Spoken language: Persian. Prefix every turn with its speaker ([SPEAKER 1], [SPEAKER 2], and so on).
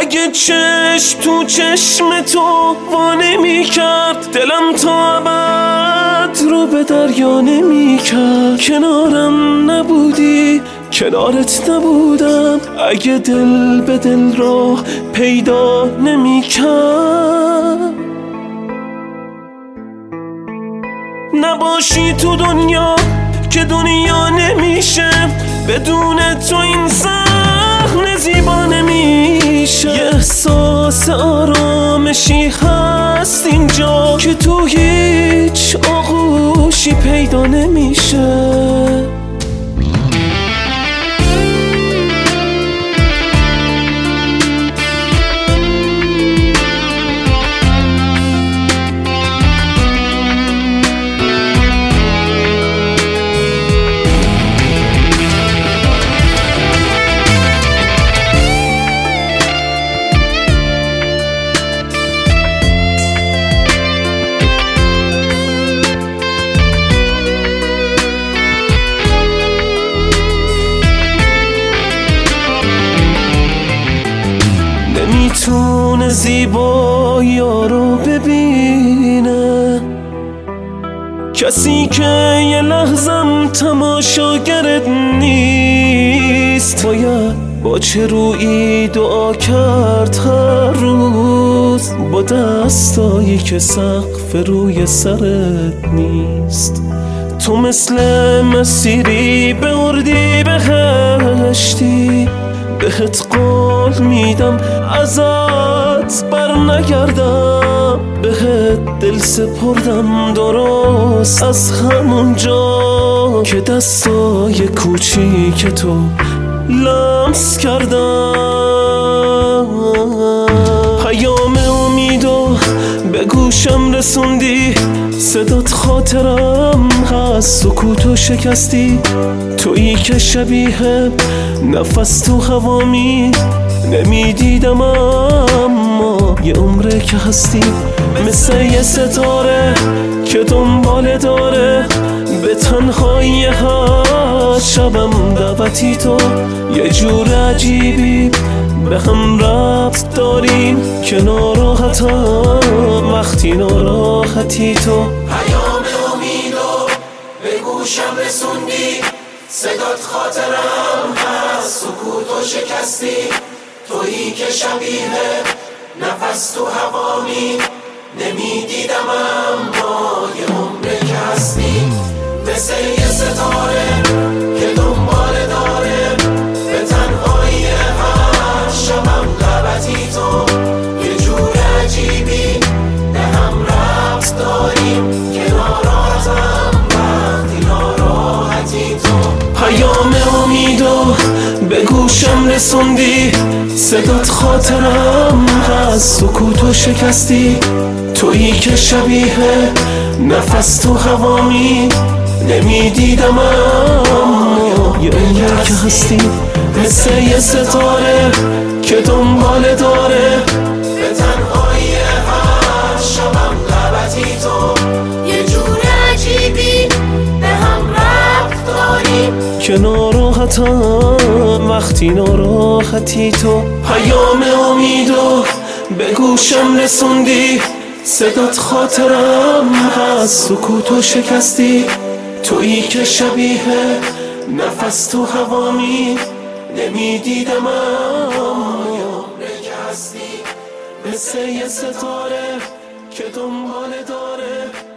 [SPEAKER 1] اگه چشم تو چشم تو وانه کرد، دلم تا ابد رو به دریا نمی کرد. کنارم نبودی کنارت نبودم، اگه دل به دل راه پیدا نمی کرد. نباشی تو دنیا که دنیا نمیشه، بدون تو این صحنه زیبا نمیشه. یه احساس آرامشی هست اینجا که تو هیچ آغوشی پیدا نمیشه. نمیتونه زیبایی رو ببینه کسی که یه لحظم تماشاگرت نیست. باید با چه رویی دعا کرد هر روز، با دستایی که سقف روی سرت نیست. تو مثل مسیری به اردی بهشتی، بهت قول میدم ازت بر نگردم. بهت دل سپردم درست از همون جا که دستای کوچیک تو لمس کردم. پیام امیدو به گوشم رسوندی، صدات خاطرم هست، سکوتو شکستی. تویی که شبیه نفس تو هوامی، نمیدیدم اما یه عمره که هستی. مثل یه ستاره که دنباله داره به تنهایی هر شبم دعوتی تو. یه جور عجیبی به هم ربط داریم که ناراحتم وقتی ناراحتی تو.
[SPEAKER 2] پیام امیدو به گوشم رسوندی، صدات خاطرم هست، سکوتو شکستی. تویی که شبیه نفس تو هوامی، نمیدیدم اما یه عمره که هستی. مثل یه ستاره که دنباله داره به تنهایی هر شبم لبتی تو. یه جور عجیبی به هم ربط داریم که ناراحتم وقتی ناراحتی تو.
[SPEAKER 1] پیام امیدو به گوشم رسوندی، صدات خاطرم هست، سکوتو شکستی. تویی که شبیه نفس تو هوامی، نمیدیدم اما یه عمره که هستی. مثل یه ستاره که دنباله داره
[SPEAKER 2] به تنهایی هر شبم لبتی تو. یه جور عجیبی به هم ربط داریم
[SPEAKER 1] که ناراحتم وقتی ناراحتی تو. پیام امیدو به گوشم رسوندی، صدات خاطرم هست، سکوتو شکستی. تویی که شبیه نفس تو هوامی، نمیدیدم اما یه عمره که هستی. مثل یه ستاره که دنباله داره